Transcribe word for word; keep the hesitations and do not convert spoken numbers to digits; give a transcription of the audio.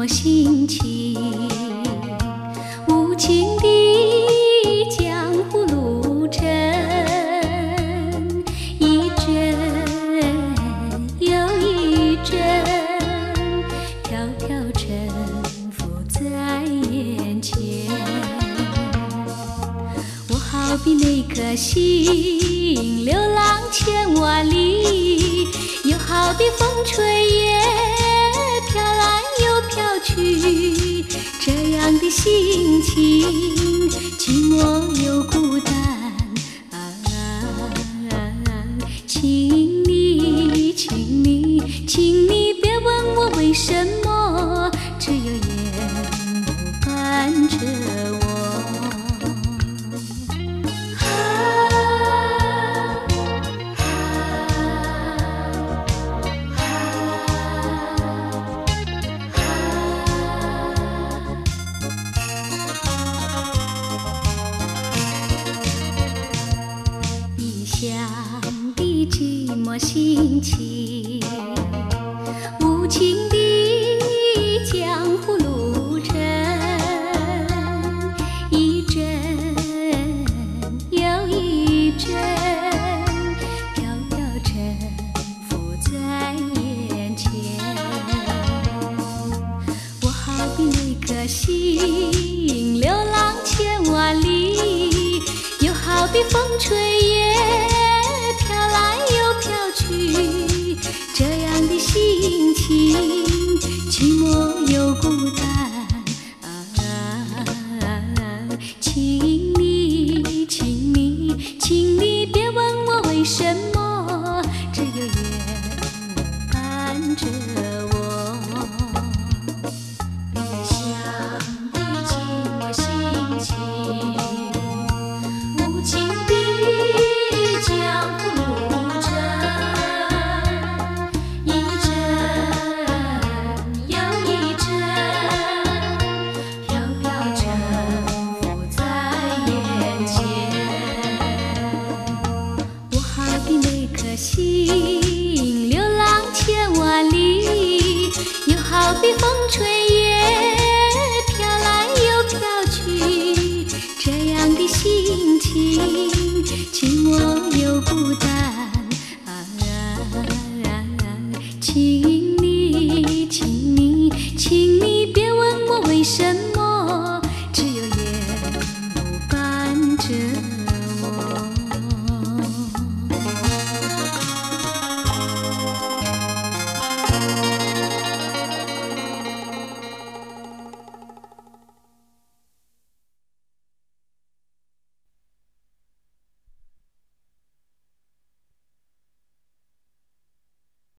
寞心情，无情的江湖路程，一阵又一阵，飘飘沉浮在眼前。我好比那颗心，流浪千万里，又好比风吹叶飘来又飘去，这样的心情，寂寞又孤单。啊啊啊请你，请你，请你别问我为什么，只有烟雾伴着我。异乡的寂寞心情，无情的江湖路程，一阵又一阵，飘飘沉浮在眼前。我好比那颗心，流浪千万里，又好比风吹叶飘来又飘去，这样的心情，寂寞又孤单。啊啊啊请你，请你，请你别问我为什么，只有烟雾伴着